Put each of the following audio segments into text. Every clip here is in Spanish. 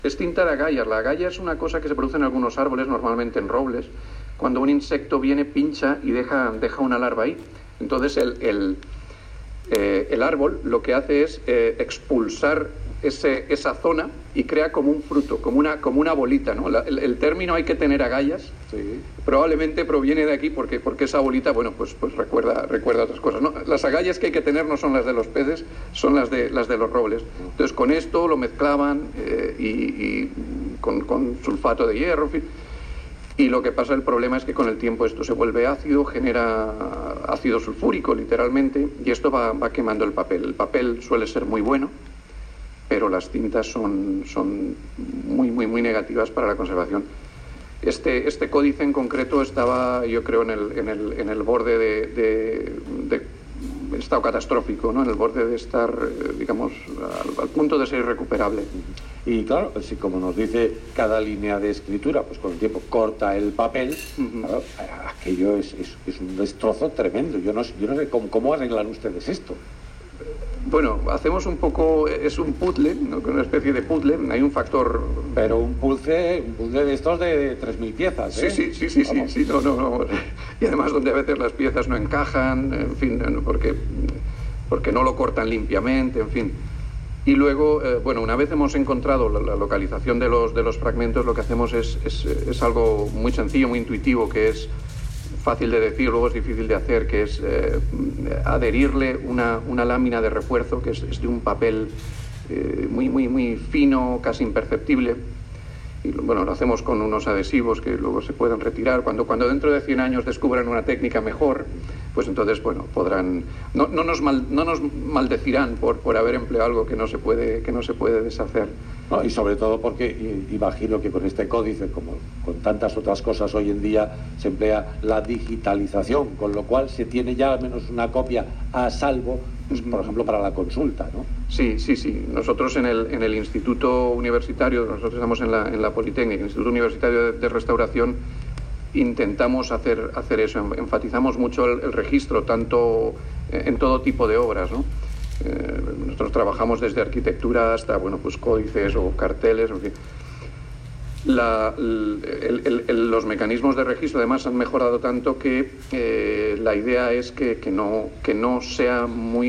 Es tinta de agallas. La agalla es una cosa que se produce en algunos árboles, normalmente en robles, cuando un insecto viene, pincha y deja una larva ahí. Entonces el árbol lo que hace es expulsar esa zona y crea como un fruto, como una bolita, ¿no? El término "hay que tener agallas", sí, probablemente proviene de aquí porque esa bolita, bueno, pues recuerda otras cosas, ¿no? Las agallas que hay que tener no son las de los peces, son las de los robles. Entonces con esto lo mezclaban y con sulfato de hierro, en fin. Y lo que pasa, el problema es que con el tiempo esto se vuelve ácido, genera ácido sulfúrico literalmente, y esto va quemando el papel. El papel suele ser muy bueno, pero las tintas son muy negativas para la conservación. Este códice en concreto estaba, yo creo, en el borde de estado catastrófico, ¿no? En el borde de estar, digamos, al punto de ser irrecuperable. Y claro, si como nos dice cada línea de escritura, pues con el tiempo corta el papel, claro, aquello es un destrozo tremendo. Yo no sé cómo arreglan ustedes esto. Bueno, hacemos un poco, es un puzzle, ¿no? Una especie de puzzle, hay un factor... Pero un puzzle de estos de 3.000 piezas, ¿eh? Sí, no. Y además donde a veces las piezas no encajan, en fin, porque no lo cortan limpiamente, en fin. Y luego, bueno, una vez hemos encontrado la localización de los fragmentos, lo que hacemos es algo muy sencillo, muy intuitivo, que es fácil de decir, luego es difícil de hacer, que es adherirle una lámina de refuerzo, que es de un papel muy fino, casi imperceptible. Y bueno, lo hacemos con unos adhesivos que luego se pueden retirar. Cuando dentro de 100 años descubran una técnica mejor, pues entonces, bueno, podrán... No nos maldecirán por haber empleado algo que no se puede deshacer. No, y sobre todo porque imagino que con este códice, como con tantas otras cosas hoy en día, se emplea la digitalización, con lo cual se tiene ya al menos una copia a salvo, pues, por ejemplo, para la consulta, ¿no? Sí. Nosotros en el Instituto Universitario, nosotros estamos en la Politécnica, el Instituto Universitario de Restauración, intentamos hacer eso, enfatizamos mucho el registro, tanto en todo tipo de obras, ¿no? Nosotros trabajamos desde arquitectura hasta, bueno, pues códices o carteles, en fin. Los mecanismos de registro además han mejorado tanto que la idea es que no sea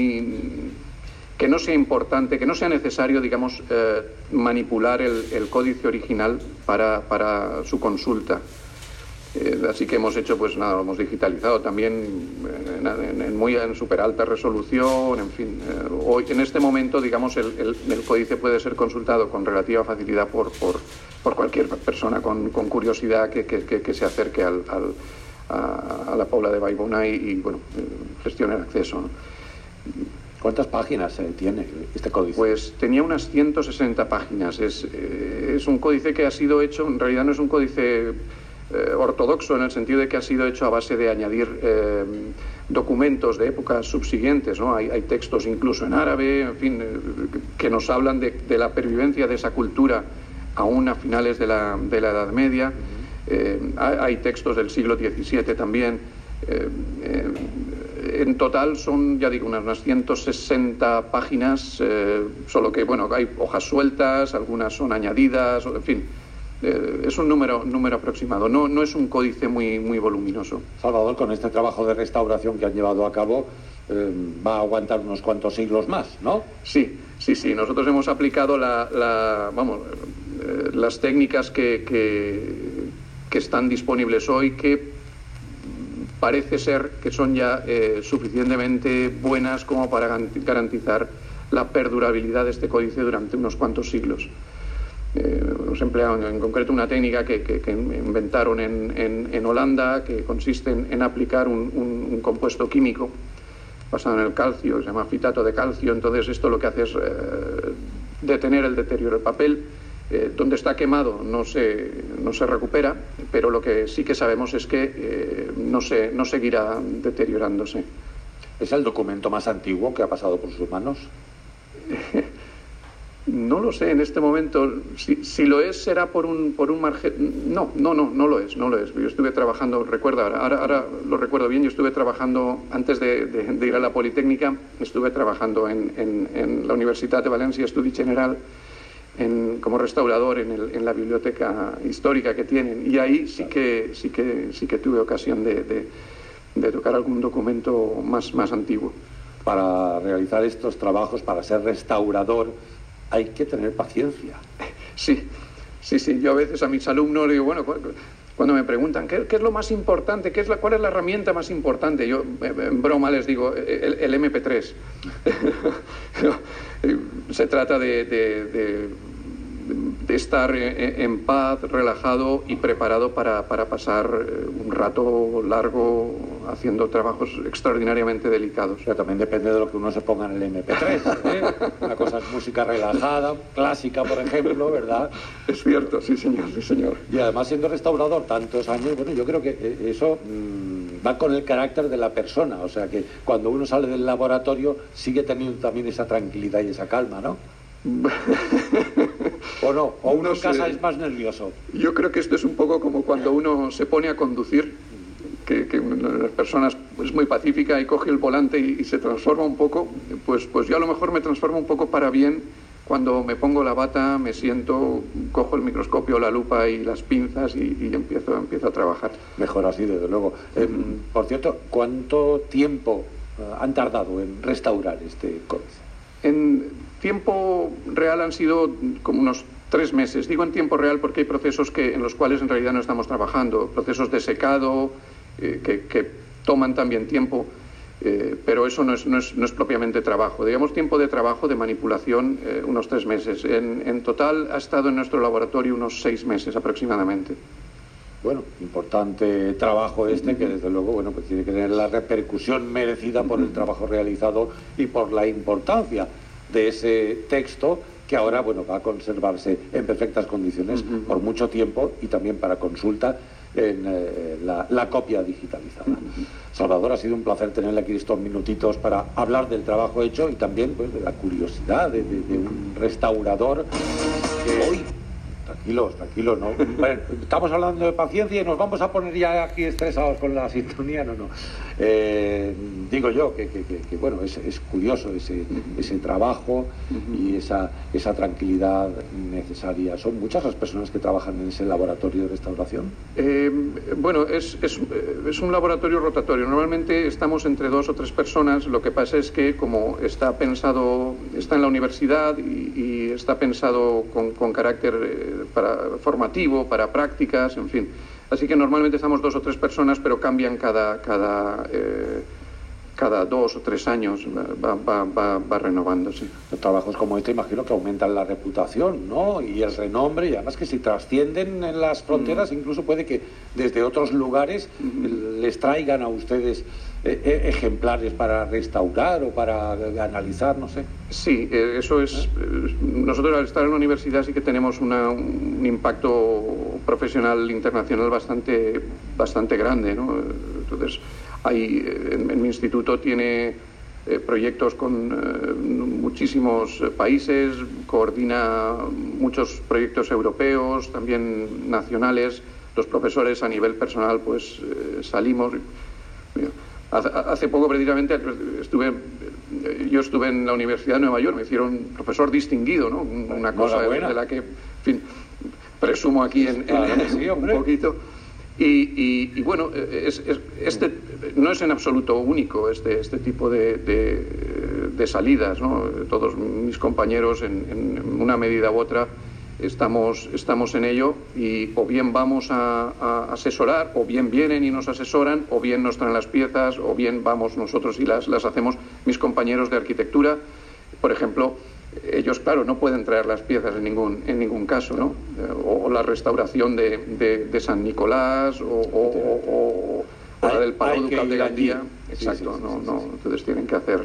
importante, que no sea necesario, digamos, manipular el códice original para su consulta. Así que hemos hecho, pues nada, lo hemos digitalizado también en súper alta resolución, en fin. Hoy, en este momento, digamos, el códice puede ser consultado con relativa facilidad por cualquier persona con curiosidad que se acerque a la Paula de Vallbona y bueno, gestione el acceso, ¿no? ¿Cuántas páginas tiene este códice? Pues tenía unas 160 páginas. Es un códice que ha sido hecho, en realidad no es un códice ortodoxo, en el sentido de que ha sido hecho a base de añadir documentos de épocas subsiguientes, ¿no? Hay textos incluso en árabe, en fin, que nos hablan de la pervivencia de esa cultura aún a finales de la Edad Media. Hay textos del siglo XVII también. En total son, ya digo, unas 160 páginas, solo que, bueno, hay hojas sueltas, algunas son añadidas, en fin. Es un número aproximado, no es un códice muy voluminoso. Salvador, con este trabajo de restauración que han llevado a cabo, va a aguantar unos cuantos siglos más, ¿no? Sí. Nosotros hemos aplicado las técnicas que están disponibles hoy, que parece ser que son ya suficientemente buenas como para garantizar la perdurabilidad de este códice durante unos cuantos siglos. Hemos empleado en concreto una técnica que inventaron en Holanda, que consiste en aplicar un compuesto químico basado en el calcio, se llama fitato de calcio. Entonces esto lo que hace es detener el deterioro del papel. Donde está quemado no se recupera, pero lo que sí que sabemos es que no seguirá deteriorándose. ¿Es el documento más antiguo que ha pasado por sus manos? No lo sé en este momento. Si lo es, será por un margen. No lo es. Yo estuve trabajando, recuerdo ahora lo recuerdo bien, yo estuve trabajando antes de ir a la Politécnica, estuve trabajando en la Universitat de València, Estudi General, como restaurador en la biblioteca histórica que tienen, y ahí sí que tuve ocasión de tocar algún documento más antiguo. Para realizar estos trabajos, para ser restaurador, hay que tener paciencia. Sí. Yo a veces a mis alumnos digo, bueno, cuando me preguntan ¿qué es lo más importante? ¿Cuál es la herramienta más importante? Yo en broma les digo el MP3. Se trata de estar en paz, relajado y preparado para pasar un rato largo haciendo trabajos extraordinariamente delicados. Pero también depende de lo que uno se ponga en el MP3, ¿eh? Una cosa es música relajada, clásica, por ejemplo, ¿verdad? Es cierto, sí señor. Y además, siendo restaurador tantos años, bueno, yo creo que eso va con el carácter de la persona, o sea que cuando uno sale del laboratorio sigue teniendo también esa tranquilidad y esa calma, ¿no? ¿O no? ¿O uno en casa es más nervioso? Yo creo que esto es un poco como cuando uno se pone a conducir, que las personas es muy pacífica y coge el volante y se transforma un poco, pues yo a lo mejor me transformo un poco para bien cuando me pongo la bata, me siento, cojo el microscopio, la lupa y las pinzas y empiezo a trabajar. Mejor así, desde luego. Por cierto, ¿cuánto tiempo han tardado en restaurar este códice? En tiempo real han sido como unos 3 meses. Digo en tiempo real porque hay procesos en los cuales en realidad no estamos trabajando, procesos de secado que toman también tiempo, pero eso no es propiamente trabajo. Digamos tiempo de trabajo, de manipulación, unos 3 meses. En total ha estado en nuestro laboratorio unos 6 meses aproximadamente. Bueno, importante trabajo que desde luego, bueno, pues tiene que tener la repercusión merecida por el trabajo realizado y por la importancia de ese texto que ahora, bueno, va a conservarse en perfectas condiciones por mucho tiempo y también para consulta en la copia digitalizada. Salvador, ha sido un placer tenerle aquí estos minutitos para hablar del trabajo hecho y también, pues, de la curiosidad de un restaurador que hoy... Tranquilos, ¿no? Bueno, estamos hablando de paciencia y nos vamos a poner ya aquí estresados con la sintonía, no. Digo yo que bueno, es curioso ese trabajo y esa tranquilidad necesaria. ¿Son muchas las personas que trabajan en ese laboratorio de restauración? Bueno, es un laboratorio rotatorio. Normalmente estamos entre 2 o 3 personas. Lo que pasa es que como está en la universidad y está pensado con carácter formativo, para prácticas, en fin. Así que normalmente estamos 2 o 3 personas, pero cambian cada 2 o 3 años, va renovándose. Los trabajos como este imagino que aumentan la reputación, ¿no? Y el renombre, y además que si trascienden en las fronteras, incluso puede que desde otros lugares les traigan a ustedes ejemplares para restaurar o para analizar, no sé. Sí, eso es... Nosotros al estar en la universidad sí que tenemos un impacto profesional internacional bastante grande, ¿no? Entonces, en mi instituto tiene proyectos con muchísimos países, coordina muchos proyectos europeos, también nacionales. Los profesores a nivel personal pues salimos... Hace poco precisamente yo estuve en la Universidad de Nueva York, me hicieron profesor distinguido, ¿no? Una cosa de la que, en fin, presumo aquí un poquito. Y bueno, no es en absoluto único este tipo de salidas, ¿no? Todos mis compañeros en una medida u otra estamos en ello y o bien vamos a asesorar, o bien vienen y nos asesoran, o bien nos traen las piezas, o bien vamos nosotros y las hacemos. Mis compañeros de arquitectura, por ejemplo, ellos, claro, no pueden traer las piezas en ningún caso, ¿no? O la restauración de San Nicolás, o la del Palau Ducal de Gandía. Exacto, entonces tienen que hacer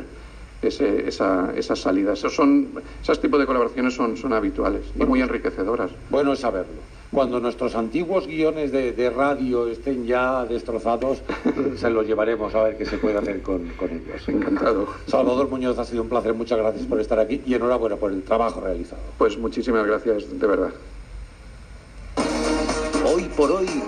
esas salidas. Esos tipos de colaboraciones son habituales y muy enriquecedoras. Bueno es saberlo. Cuando nuestros antiguos guiones de radio estén ya destrozados, se los llevaremos a ver qué se puede hacer con ellos. Encantado. Salvador Muñoz, ha sido un placer, muchas gracias por estar aquí y enhorabuena por el trabajo realizado. Pues muchísimas gracias, de verdad. Hoy por hoy